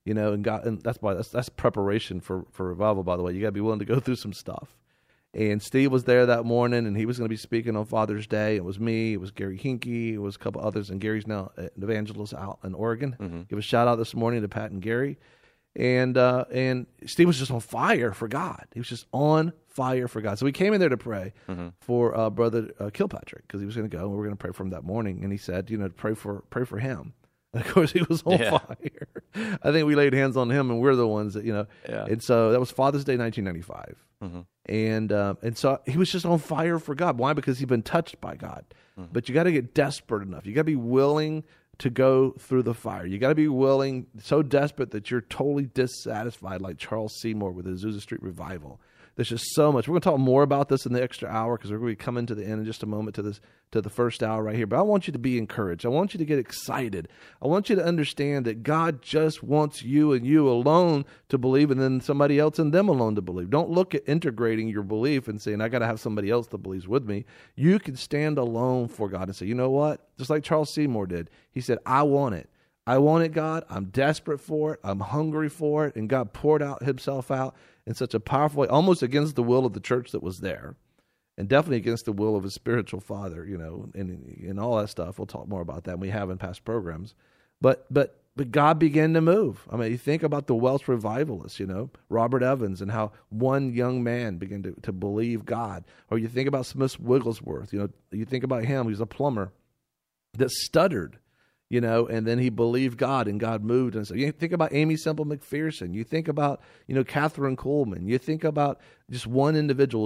And that's preparation for revival, by the way. You got to be willing to go through some stuff. And Steve was there that morning, and he was going to be speaking on Father's Day. It was me, it was Gary Hinkey, it was a couple others, and Gary's now an evangelist out in Oregon. Mm-hmm. Give a shout out this morning to Pat and Gary. And Steve was just on fire for God. He was just on fire for God. So we came in there to pray for Brother Kilpatrick, because he was going to go, and we were going to pray for him that morning. And he said, pray for him. And of course, he was on fire. I think we laid hands on him, and we're the ones that, And so that was Father's Day, 1995. Mm-hmm. And so he was just on fire for God. Why? Because he'd been touched by God. Mm-hmm. But you got to get desperate enough. You got to be willing to go through the fire. You got to be willing, so desperate that you're totally dissatisfied, like Charles Seymour with the Azusa Street Revival. There's just so much. We're going to talk more about this in the extra hour, because we're going to be coming to the end in just a moment to the first hour right here. But I want you to be encouraged. I want you to get excited. I want you to understand that God just wants you and you alone to believe, and then somebody else and them alone to believe. Don't look at integrating your belief and saying, I got to have somebody else that believes with me. You can stand alone for God and say, you know what? Just like Charles Seymour did. He said, I want it. I want it, God. I'm desperate for it. I'm hungry for it. And God poured out Himself out in such a powerful way, almost against the will of the church that was there, and definitely against the will of His spiritual father, and all that stuff. We'll talk more about that, and we have in past programs. But God began to move. I mean, you think about the Welsh revivalists, Robert Evans, and how one young man began to believe God. Or you think about Smith Wigglesworth. You think about him. He's a plumber that stuttered. And then he believed God, and God moved. And so you think about Amy Semple McPherson. You think about, Catherine Coleman. You think about just one individual.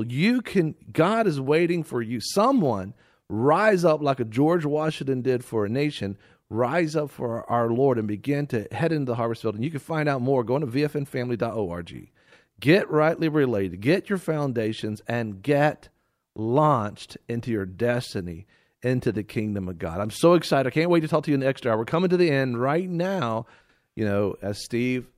God is waiting for you. Someone rise up like a George Washington did for a nation. Rise up for our Lord and begin to head into the harvest field. And you can find out more going to vfnfamily.org. Get rightly related. Get your foundations and get launched into your destiny, into the kingdom of God. I'm so excited. I can't wait to talk to you in the extra hour. We're coming to the end right now, as Steve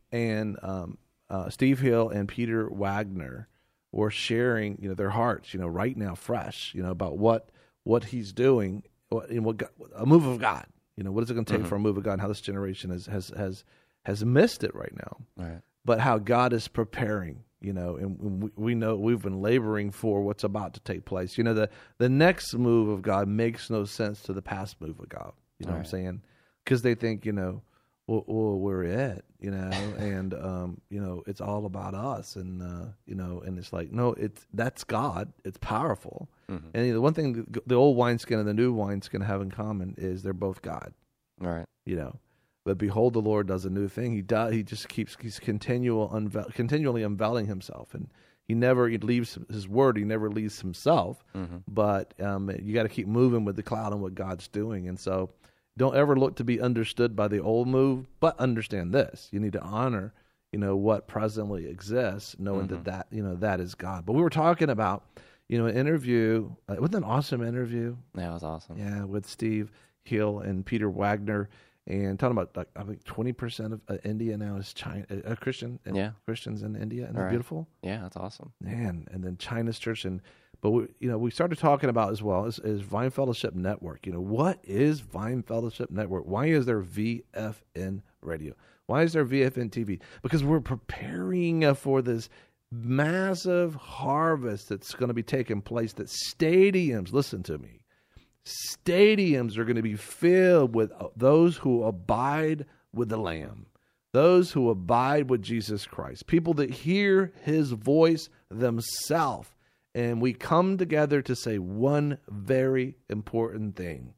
Hill and Peter Wagner were sharing, their hearts, right now, fresh, about what he's doing, a move of God. What is it going to take for a move of God, and how this generation has missed it right now. Right. But how God is preparing. And we know we've been laboring for what's about to take place. The next move of God makes no sense to the past move of God. You know what I'm saying? Because they think, well, we're it, and, it's all about us. And, and it's like, no, that's God. It's powerful. Mm-hmm. And the one thing the old wineskin and the new wineskin have in common is they're both God. All right. But behold, the Lord does a new thing. He just keeps continually unveiling Himself, and He never leaves his word. He never leaves himself. But you got to keep moving with the cloud and what God's doing. And so don't ever look to be understood by the old move, but understand this. You need to honor, what presently exists, knowing that that is God. But we were talking about, an interview. Wasn't that an awesome interview? Yeah, it was awesome. Yeah, with Steve Hill and Peter Wagner. And talking about, I think 20% of India now is China, Christian. And Christians in India. Isn't that beautiful? Yeah, that's awesome. Man, and then China's church. But we started talking about as well is Vine Fellowship Network. What is Vine Fellowship Network? Why is there VFN Radio? Why is there VFN TV? Because we're preparing for this massive harvest that's going to be taking place. That stadiums, listen to me, stadiums are going to be filled with those who abide with the Lamb, those who abide with Jesus Christ, people that hear his voice themselves. And we come together to say one very important thing.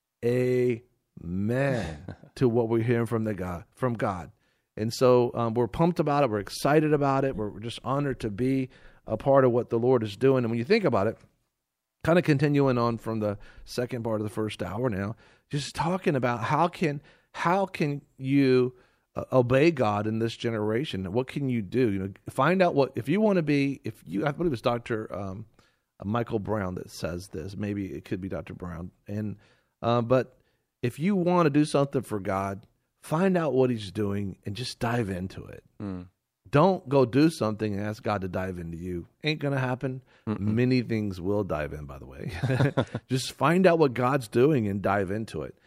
Amen to what we're hearing from God. And so we're pumped about it. We're excited about it. We're just honored to be a part of what the Lord is doing. And when you think about it, kind of continuing on from the second part of the first hour now, just talking about how can you obey God in this generation? What can you do? Find out if you want to be. I believe it's Dr. Michael Brown that says this. Maybe it could be Dr. Brown. But if you want to do something for God, find out what he's doing and just dive into it. Don't go do something and ask God to dive into you. Ain't going to happen. Many things will dive in, by the way. Just find out what God's doing and dive into it.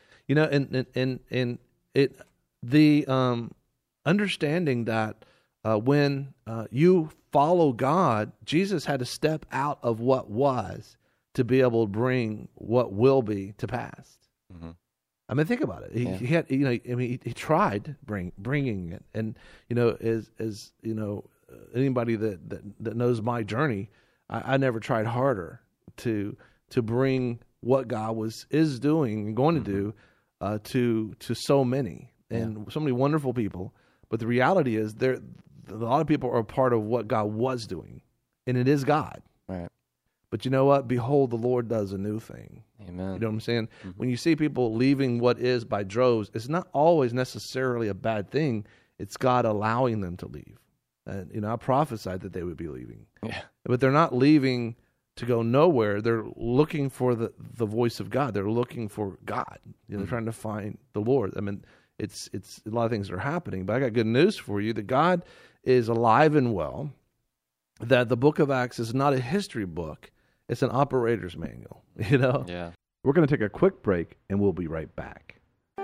The understanding that when you follow God, Jesus had to step out of what was to be able to bring what will be to pass. I mean, think about it. He had, he tried bringing it, and as anybody that knows my journey, I never tried harder to bring what God is doing and going to do to so many and so many wonderful people. But the reality is, a lot of people are a part of what God was doing, and it is God. Right. But you know what? Behold, the Lord does a new thing. Amen. You know what I'm saying? When you see people leaving what is by droves, it's not always necessarily a bad thing. It's God allowing them to leave. And, I prophesied that they would be leaving. Yeah. But they're not leaving to go nowhere. They're looking for the voice of God. They're looking for God. They're trying to find the Lord. I mean, it's a lot of things are happening. But I got good news for you, that God is alive and well, that the book of Acts is not a history book. It's an operator's manual, Yeah. We're going to take a quick break, and we'll be right back.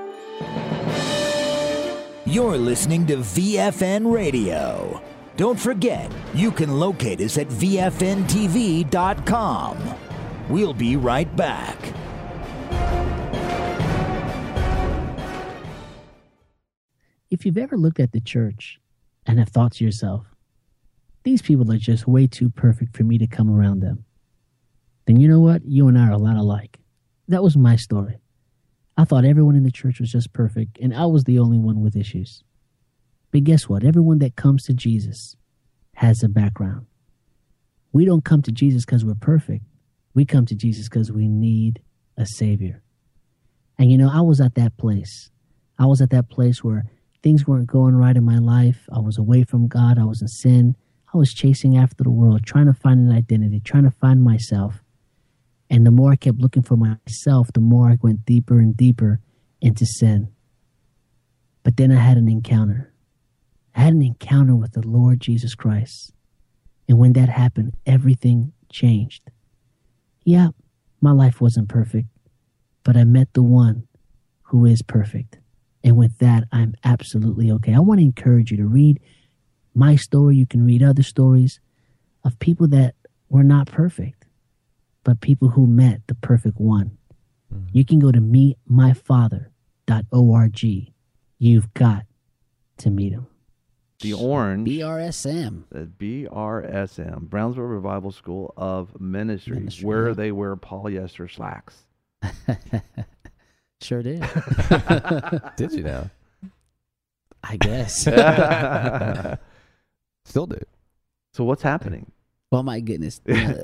You're listening to VFN Radio. Don't forget, you can locate us at VFNTV.com. We'll be right back. If you've ever looked at the church and have thought to yourself, these people are just way too perfect for me to come around them, then you know what? You and I are a lot alike. That was my story. I thought everyone in the church was just perfect, and I was the only one with issues. But guess what? Everyone that comes to Jesus has a background. We don't come to Jesus because we're perfect. We come to Jesus because we need a Savior. And I was at that place. I was at that place where things weren't going right in my life. I was away from God. I was in sin. I was chasing after the world, trying to find an identity, trying to find myself. And the more I kept looking for myself, the more I went deeper and deeper into sin. But then I had an encounter. I had an encounter with the Lord Jesus Christ. And when that happened, everything changed. Yeah, my life wasn't perfect, but I met the one who is perfect. And with that, I'm absolutely okay. I want to encourage you to read my story. You can read other stories of people that were not perfect, but people who met the perfect one. You can go to meetmyfather.org. You've got to meet him. The Orange. BRSM. The BRSM, Brownsville Revival School of Ministry, where they wear polyester slacks. Sure did. Did you know? I guess. Still do. So what's happening? Oh my goodness.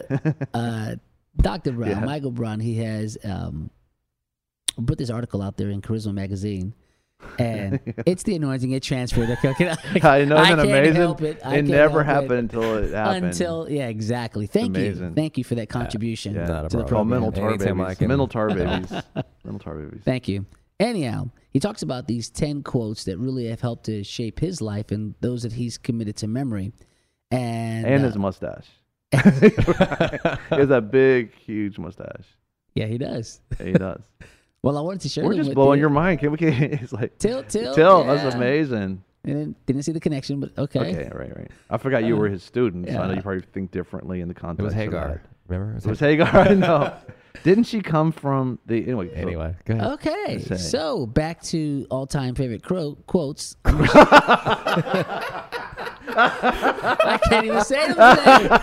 Dr. Brown, Yeah. Michael Brown, he has put this article out there in Charisma Magazine, and it's the anointing. It transferred. I know, isn't it can't amazing? help it. I It can't never help happened until it happened. Yeah, exactly. Thank you. amazing. Thank you for that contribution Yeah. Not a to the problem. program. mental tar Anytime I babies. can- Mental tar babies. Mental tar babies. Thank you. Anyhow, he talks about these 10 quotes that really have helped to shape his life and those that he's committed to memory. And his mustache. He has a big, huge mustache. yeah, he does. Yeah, he does. Well, I wanted to share We're them just with blowing you. your mind. It's like Till, That's yeah. amazing. Didn't see the connection, but okay. Okay, right. I forgot you were his student, so I know yeah. you probably think differently in the context. It was of Hagar. that. Remember? It was Hagar. No, didn't she come from the anyway? so- Anyway, go ahead. Okay, Say. so back to all-time favorite quotes. I can't even say them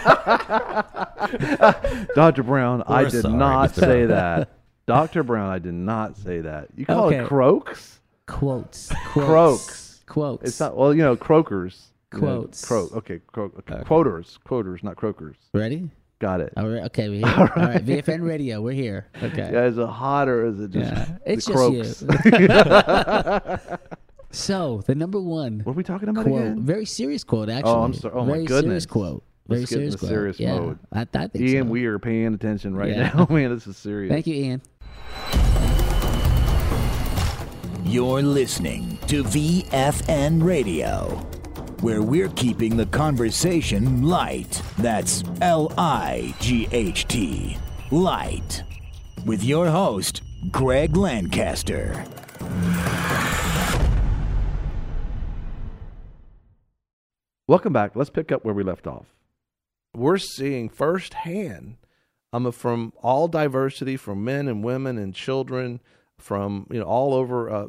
today. Dr. Brown, I We're did sorry, not Mr. say Brown. that. Dr. Brown, I did not say that. You call Okay. it croaks? Quotes. Croaks. Quotes. It's not. Well, croakers. Quotes. Okay. Quoters, not croakers. Ready? Got it. All right. Okay, we're here. All right. VFN Radio, we're here. Okay. Yeah, is it hot or is it just Yeah, it's the just croaks? So the number one What are we talking about quote, again? very serious quote, actually. Oh, I'm sorry. Oh, my very goodness. serious quote. Very Let's get serious in the quote. serious yeah, mode. I think Ian, so. we are paying attention right Yeah. now. Man, this is serious. Thank you, Ian. You're listening to VFN Radio, where we're keeping the conversation light. That's LIGHT, light. With your host, Greg Lancaster. Welcome back. Let's pick up where we left off. We're seeing firsthand from all diversity, from men and women and children, from all over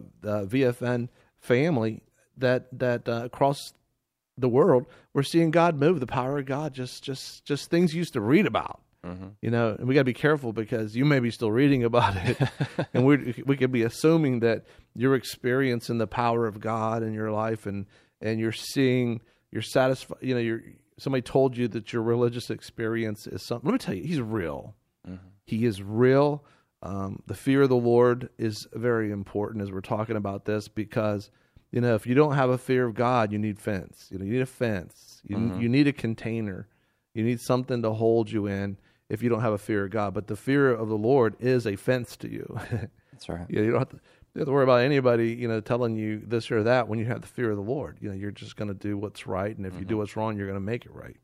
VFN family that across the world, we're seeing God move, the power of God, just things you used to read about. Mm-hmm. And we got to be careful because you may be still reading about it, and we could be assuming that you're experiencing the power of God in your life, and you're seeing, you're satisfied. Somebody told you that your religious experience is something. Let me tell you, He's real. Mm-hmm. He is real. The fear of the Lord is very important as we're talking about this because, if you don't have a fear of God, you need fence. You need a fence. You need a container. You need something to hold you in if you don't have a fear of God. But the fear of the Lord is a fence to you. That's right. You don't have to worry about anybody, telling you this or that when you have the fear of the Lord. You're just going to do what's right, and if you do what's wrong, you're going to make it right.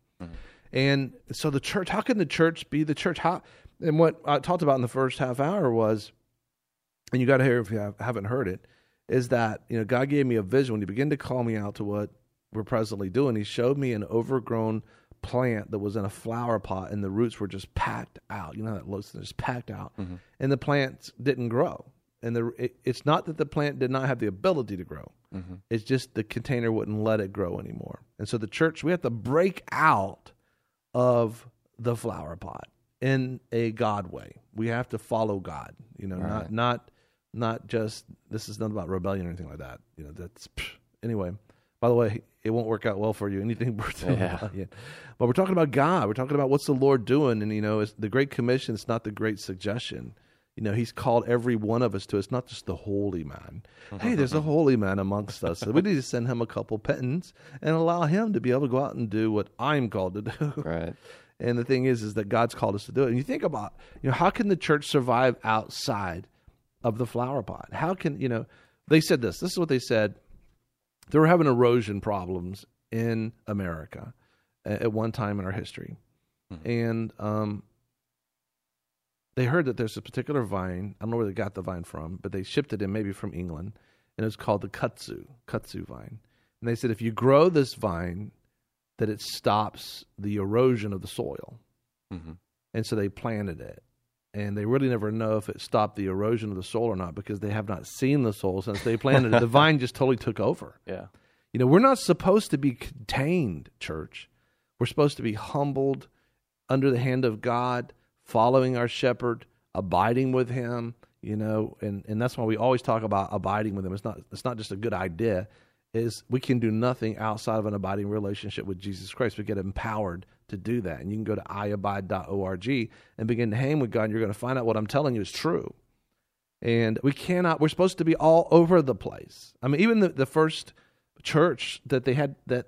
And so the church, how can the church be the church? And what I talked about in the first half hour was, and you got to hear if you haven't heard it, is that God gave me a vision when He began to call me out to what we're presently doing. He showed me an overgrown plant that was in a flower pot, and the roots were just packed out. You know how that looks, just packed out, and the plant didn't grow. And it's not that the plant did not have the ability to grow. It's just the container wouldn't let it grow anymore. And so the church, we have to break out of the flower pot in a God way. We have to follow God. Right. Not just, this is not about rebellion or anything like that. That's anyway. By the way, it won't work out well for you. Anything birth rebellion. But we're talking about God. We're talking about what's the Lord doing, and it's the Great Commission. It's not the Great Suggestion. He's called every one of us to. It's not just the holy man. Hey, there's a holy man amongst us. So we need to send him a couple penance and allow him to be able to go out and do what I'm called to do. Right. And the thing is that God's called us to do it. And you think about, how can the church survive outside of the flower pot? How can, they said this. This is what they said. They were having erosion problems in America at one time in our history. And they heard that there's a particular vine. I don't know where they got the vine from, but they shipped it in maybe from England. And it was called the kudzu vine. And they said if you grow this vine, that it stops the erosion of the soil. And so they planted it. And they really never know if it stopped the erosion of the soil or not because they have not seen the soil since they planted it. The vine just totally took over. Yeah. We're not supposed to be contained, church. We're supposed to be humbled under the hand of God, following our shepherd, abiding with him, and that's why we always talk about abiding with him. It's not just a good idea. Is we can do nothing outside of an abiding relationship with Jesus Christ. We get empowered to do that. And you can go to iabide.org and begin to hang with God, and you're going to find out what I'm telling you is true. And we're supposed to be all over the place. I mean, even the first church that they had, that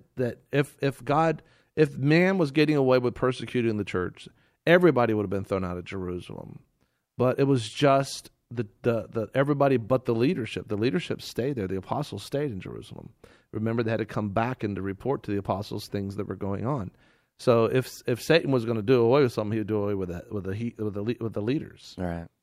if man was getting away with persecuting the church, everybody would have been thrown out of Jerusalem. But it was just the everybody but the leadership. The leadership stayed there. The apostles stayed in Jerusalem. Remember, they had to come back and to report to the apostles things that were going on. So if Satan was going to do away with something, he would do away with that with the leaders. All right.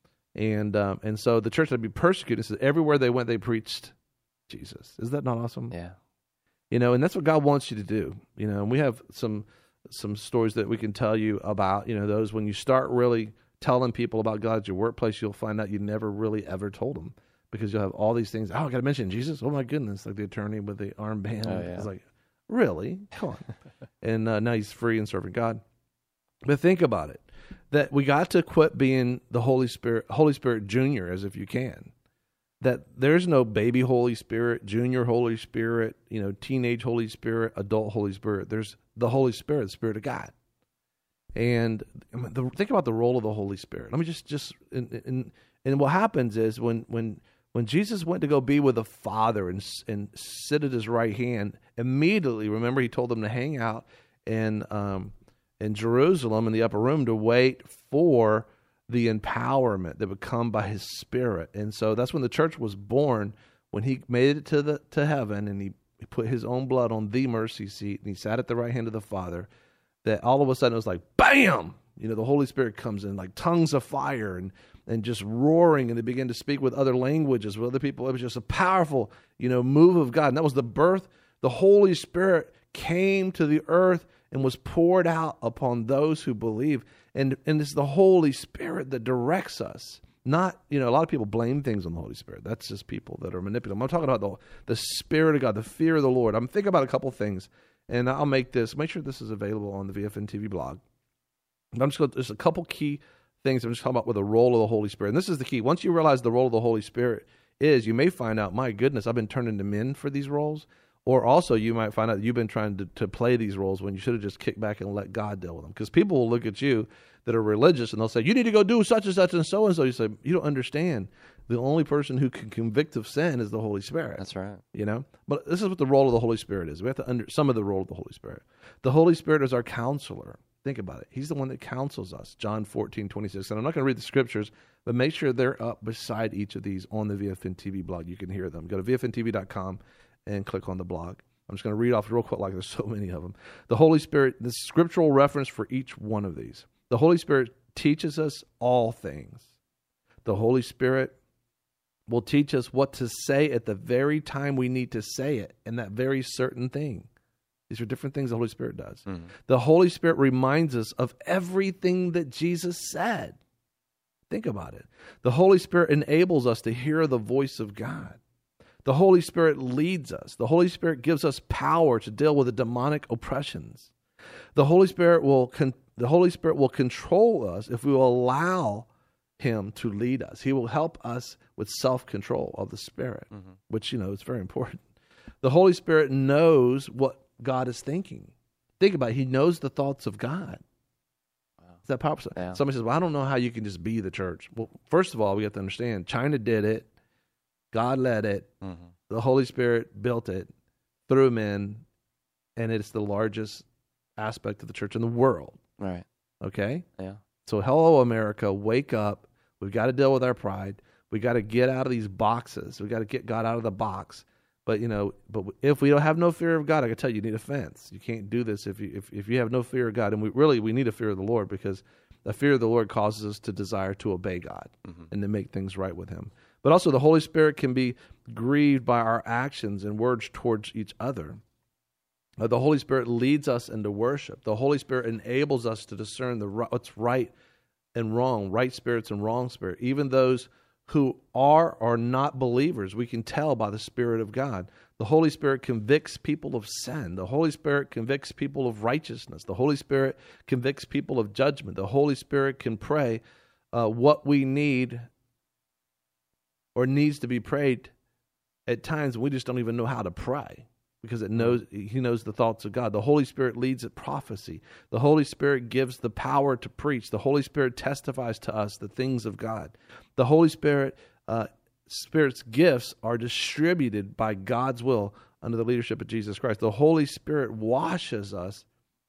And so the church had to be persecuted. So everywhere they went, they preached Jesus. Is that not awesome? Yeah. And that's what God wants you to do. And we have some stories that we can tell you about. Those when you start really telling people about God at your workplace, you'll find out you never really ever told them, because you'll have all these things. Oh, I got to mention Jesus. Oh my goodness! Like the attorney with the armband. Oh, yeah. It's like, really? Come on. And now he's free and serving God. But think about it. That we got to quit being the Holy Spirit Junior, as if you can. That there's no baby Holy Spirit, junior Holy Spirit, teenage Holy Spirit, adult Holy Spirit. There's the Holy Spirit, the Spirit of God. And think about the role of the Holy Spirit. Let me just and what happens is when Jesus went to go be with the Father and sit at his right hand, immediately, remember, he told them to hang out in Jerusalem in the upper room to wait for the empowerment that would come by his Spirit. And so that's when the church was born, when he made it to heaven, and he put his own blood on the mercy seat, and he sat at the right hand of the Father. That all of a sudden it was like, bam! The Holy Spirit comes in like tongues of fire and just roaring, and they begin to speak with other languages, with other people. It was just a powerful, move of God. And that was the birth. The Holy Spirit came to the earth and was poured out upon those who believe. And it's the Holy Spirit that directs us. Not, a lot of people blame things on the Holy Spirit. That's just people that are manipulative. I'm talking about the Spirit of God, the fear of the Lord. I'm thinking about a couple things, and I'll make sure this is available on the VFN TV blog. There's a couple key things I'm just talking about with the role of the Holy Spirit. And this is the key. Once you realize the role of the Holy Spirit is, you may find out, my goodness, I've been turned into men for these roles. Or also you might find out you've been trying to play these roles when you should have just kicked back and let God deal with them. Because people will look at you that are religious and they'll say, you need to go do such and such and so and so. You say, you don't understand. The only person who can convict of sin is the Holy Spirit. That's right. But this is what the role of the Holy Spirit is. We have to some of the role of the Holy Spirit. The Holy Spirit is our counselor. Think about it. He's the one that counsels us. John 14:26. And I'm not going to read the scriptures, but make sure they're up beside each of these on the VFN TV blog. You can hear them. Go to VFNTV.com and click on the blog. I'm just going to read off real quick, like there's so many of them. The Holy Spirit, the scriptural reference for each one of these. The Holy Spirit teaches us all things. The Holy Spirit will teach us what to say at the very time we need to say it, and that very certain thing. These are different things the Holy Spirit does. Mm-hmm. The Holy Spirit reminds us of everything that Jesus said. Think about it. The Holy Spirit enables us to hear the voice of God. The Holy Spirit leads us. The Holy Spirit gives us power to deal with the demonic oppressions. The Holy Spirit will control us if we will allow Him to lead us. He will help us with self-control of the Spirit, mm-hmm. which, is very important. The Holy Spirit knows what God is thinking. Think about it. He knows the thoughts of God. Wow. Is that powerful? Yeah. Somebody says, well, I don't know how you can just be the church. Well, first of all, we have to understand, China did it. God led it. Mm-hmm. The Holy Spirit built it through men, and it's the largest aspect of the church in the world. Right. Okay? Yeah. So, hello, America, wake up. We've got to deal with our pride. We've got to get out of these boxes. We've got to get God out of the box. But, if we don't have no fear of God, I can tell you, you need a fence. You can't do this if you have no fear of God. And we need a fear of the Lord, because the fear of the Lord causes us to desire to obey God, mm-hmm. and to make things right with Him. But also the Holy Spirit can be grieved by our actions and words towards each other. The Holy Spirit leads us into worship. The Holy Spirit enables us to discern what's right and wrong, right spirits and wrong spirit. Even those who are or not believers, we can tell by the Spirit of God. The Holy Spirit convicts people of sin. The Holy Spirit convicts people of righteousness. The Holy Spirit convicts people of judgment. The Holy Spirit can pray what we need or needs to be prayed at times we just don't even know how to pray. because he knows the thoughts of God. The Holy Spirit leads at prophecy. The Holy Spirit gives the power to preach. The Holy Spirit testifies to us the things of God. The Holy Spirit's gifts are distributed by God's will under the leadership of Jesus Christ. The Holy Spirit washes us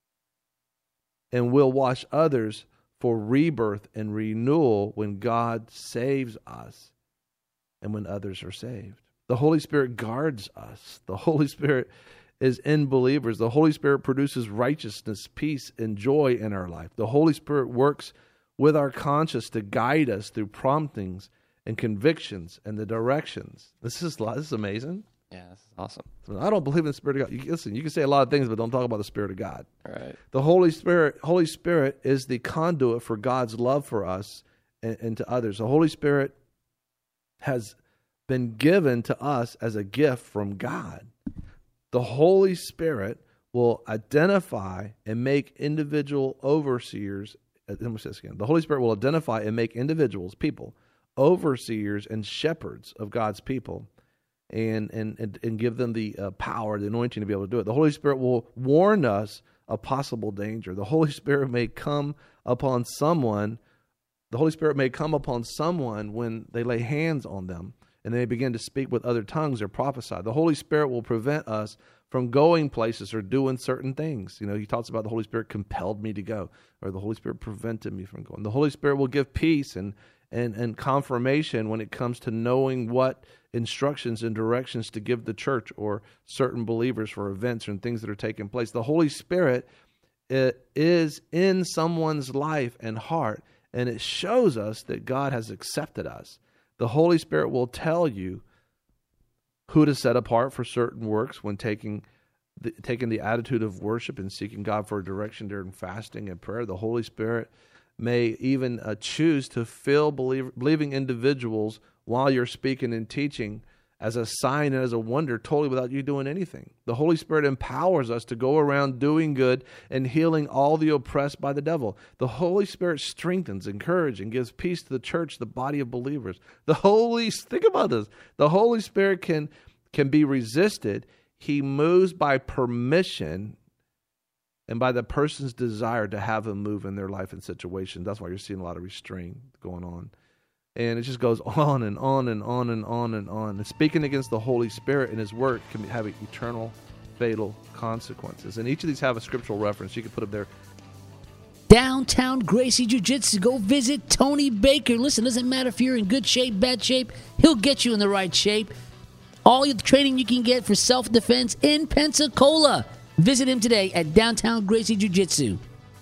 and will wash others for rebirth and renewal when God saves us and when others are saved. The Holy Spirit guards us. The Holy Spirit is in believers. The Holy Spirit produces righteousness, peace, and joy in our life. The Holy Spirit works with our conscience to guide us through promptings and convictions and the directions. This is amazing. Yeah, this is awesome. I don't believe in the Spirit of God. Listen, you can say a lot of things, but don't talk about the Spirit of God. All right. The Holy Spirit is the conduit for God's love for us and to others. The Holy Spirit has been given to us as a gift from God. The Holy Spirit will identify and make individual overseers. Let me say this again. The Holy Spirit will identify and make individuals, people, overseers and shepherds of God's people, and give them the power, the anointing to be able to do it. The Holy Spirit will warn us of possible danger. The Holy Spirit may come upon someone. The Holy Spirit may come upon someone when they lay hands on them and they begin to speak with other tongues or prophesy. The Holy Spirit will prevent us from going places or doing certain things. You know, he talks about the Holy Spirit compelled me to go, or the Holy Spirit prevented me from going. The Holy Spirit will give peace and confirmation when it comes to knowing what instructions and directions to give the church or certain believers for events and things that are taking place. The Holy Spirit is in someone's life and heart, and it shows us that God has accepted us. The Holy Spirit will tell you who to set apart for certain works when taking the attitude of worship and seeking God for direction during fasting and prayer. The Holy Spirit may even choose to fill believing individuals while you're speaking and teaching as a sign and as a wonder, totally without you doing anything. The Holy Spirit empowers us to go around doing good and healing all the oppressed by the devil. The Holy Spirit strengthens, encourages, and gives peace to the church, the body of believers. Think about this. The Holy Spirit can be resisted. He moves by permission and by the person's desire to have him move in their life and situation. That's why you're seeing a lot of restraint going on. And it just goes on and on and on and on and on. And speaking against the Holy Spirit and his work can have eternal, fatal consequences. And each of these have a scriptural reference. You can put them there. Downtown Gracie Jiu-Jitsu. Go visit Tony Baker. Listen, doesn't matter if you're in good shape, bad shape. He'll get you in the right shape. All the training you can get for self-defense in Pensacola. Visit him today at Downtown Gracie Jiu-Jitsu.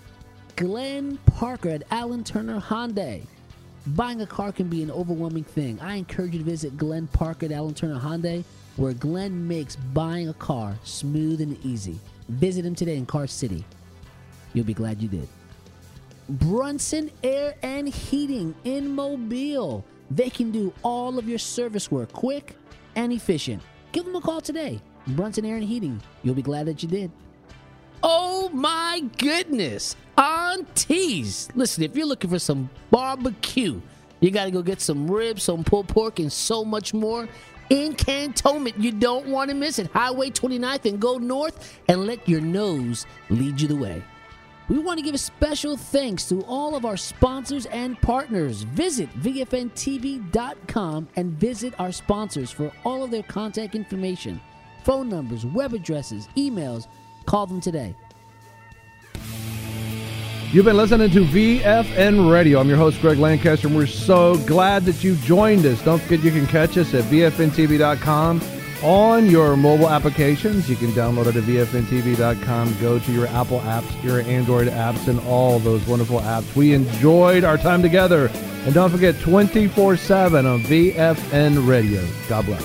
Glenn Parker at Alan Turner Hyundai. Buying a car can be an overwhelming thing. I encourage you to visit Glenn Parker at Alan Turner Hyundai, where Glenn makes buying a car smooth and easy. Visit him today in Car City. You'll be glad you did. Brunson Air and Heating in Mobile. They can do all of your service work quick and efficient. Give them a call today. Brunson Air and Heating. You'll be glad that you did. Oh my goodness. Aunties. Listen, if you're looking for some barbecue, you got to go get some ribs, some pulled pork, and so much more in Cantonment. You don't want to miss it. Highway 29th, and go north and let your nose lead you the way. We want to give a special thanks to all of our sponsors and partners. Visit VFNTV.com and visit our sponsors for all of their contact information, phone numbers, web addresses, emails. Call them today. You've been listening to VFN Radio. I'm your host, Greg Lancaster, and we're so glad that you joined us. Don't forget you can catch us at VFNTV.com on your mobile applications. You can download it at VFNTV.com. Go to your Apple apps, your Android apps, and all those wonderful apps. We enjoyed our time together. And don't forget, 24/7 on VFN Radio. God bless.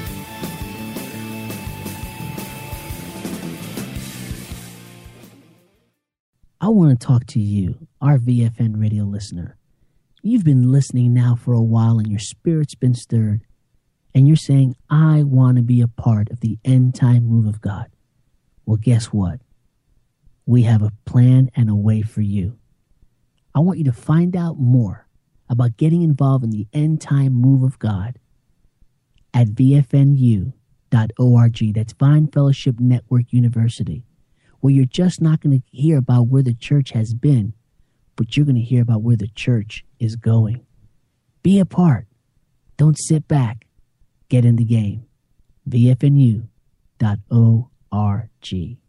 I want to talk to you, our VFN radio listener. You've been listening now for a while and your spirit's been stirred. And you're saying, I want to be a part of the end time move of God. Well, guess what? We have a plan and a way for you. I want you to find out more about getting involved in the end time move of God at VFNU.com. That's Vine Fellowship Network University, where you're just not going to hear about where the church has been, but you're going to hear about where the church is going. Be a part. Don't sit back. Get in the game. VFNU.org.